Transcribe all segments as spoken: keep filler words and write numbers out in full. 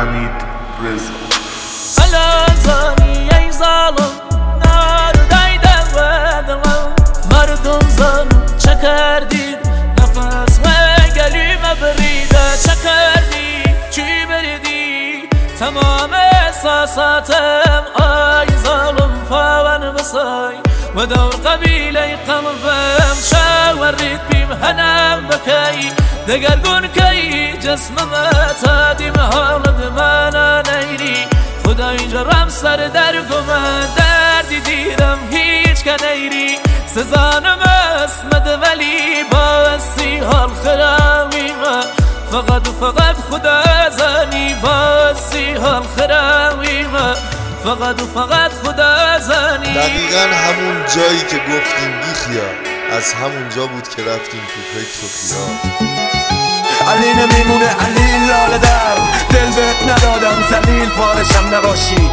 حمید رضا. الازانی ای ظالم نار دایده و دلم مردم زن چه کردید نفس و گلیم بریده چه کردی چی بریدی تمام احساساتم آی ظالم پاون بسای و دور قبیله قلبم شاورید بیم هنم بکی دگرگون کی جسمم تادیم حالد من نیری خدای جرم سر در گمه دردی دیرم هیچ که نیری سزانم اسمد ولی باسی حال خراویمه فقط فقط خدا زنی باسی حال خراویمه فقط فقط خدا زنی. دقیقا همون جایی که گفتیم بیخیال از همون جا بود که رفتیم تو فکر و خیال. علی نمیمونه علی لاله در دل بهت ندادم زلیل پارشم نباشی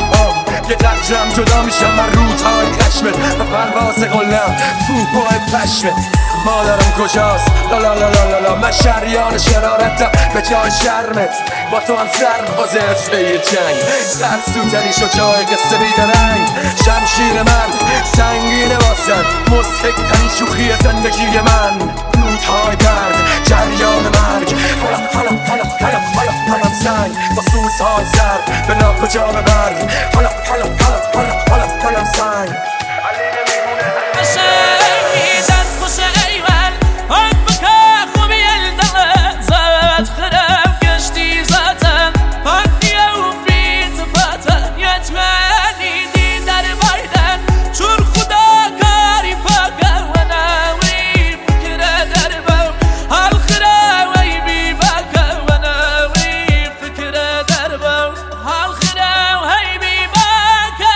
یه قدرم جدا میشم من روتای خشمت و پرواز قلم تو پای پشمت مادرم کجاست لالا لالا لالا من شریان شرارتم به جای شرمت با تو هم سر بازت به یه جنگ سر سوتنی شو جای قصه بیدرنگ شمشیر من سنگینه واسد مستقتنی شوخی زندگی من روتای درد جریان مرگ حالا حالا حالا حالا حالا حالا سنگ با سوزهای زرد به ناکجا ببرد حالا حالا حالا حالا حالا حالا سنگ علی نمیمونه بشنگی دست خوشه ایول آن بکه خوبی الدله زد خرم گشتی زاتن پاکیه و فیت فاتن یتمنی دی در بایدن چور خدا کاری پاکه و ناوی فکره در بو حال خره وی بی باکه و ناوی فکره در بو حال خره وی بی باکه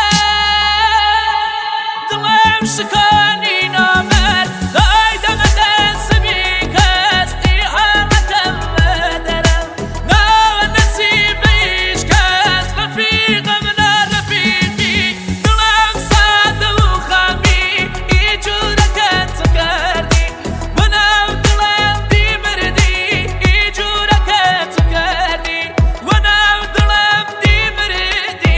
دلم شکانی نامر دایدم دست بی کس ای حالتم درم نا نصیبیش کس رفیقم نا رفیقی دلم ساده و خامی ای جوره که تو کردی منم دلم دی مردی ای جوره که تو کردی منم دلم دی مردی.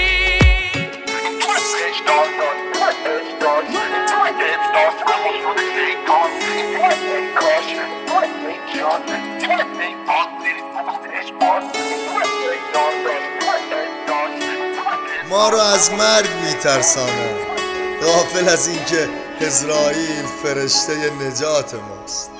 ما رو از مرگ میترسانند غافل از اینکه اسرائیل فرشته نجات ماست.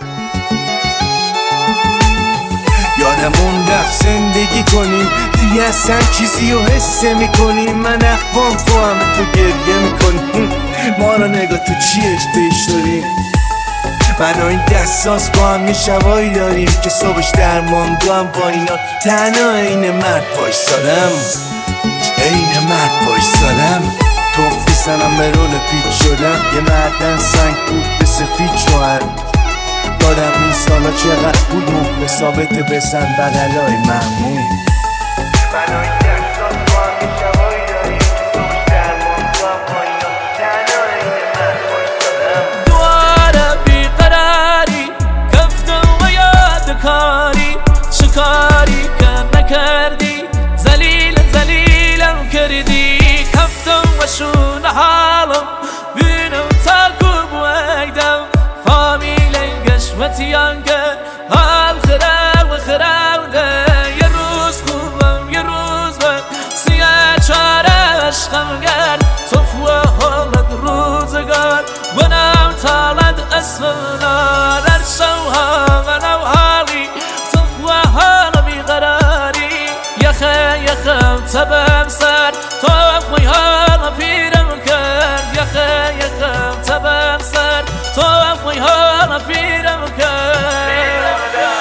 یادمون رفت زندگی کنیم دیگه اصلا چیزی رو حس میکنیم من اخوام تو همه تو گریه میکنیم ما رو نگاه تو چیش پیش داریم من و این دستاس با هم میشوایی داریم که صبحش درمانگاه هم با اینا تنها این مرد بایستادم این مرد بایستادم توف میزنم به رول پیچ شدم یه مردن سنگ بود به سفید شوهر دادم این سالا چقدر بود مهر ثابت بزن بغلای ممنون من و این دستاس با هم میشوایی داریم که صبحش درمانگاه با اینا تنها این مرد بایستادم دواره بیقراری گفتم و یادکاری شکاری که نکردی زلیل زلیلم کردی کفتم و شون حالم بینم تاکو بویدم فامیل گشمتیان که حال خراب و خرابده یه روز خوبم یه روز من سیاه چاره عشقم گرد تفوه حالت روزگار ونم تالد اسمنا در شوها منو حالی تفوه حال بیقراری یخه یخم تبم سر توفوی حال پیرم کرد یخه یخم تبم سر توفوی حال پیرم کرد.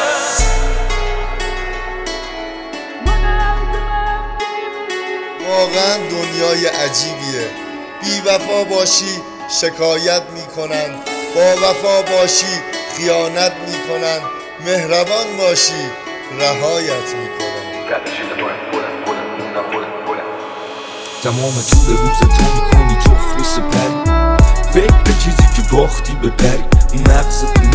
واقعا دنیای عجیبیه بی وفا باشی شکایت میکنن با وفا باشی خیانت میکنن مهربان باشی رهایت میکنن. تمام طول روز تو میکنی تخمی سپری فکر به چیزی که باختی ببری مغزت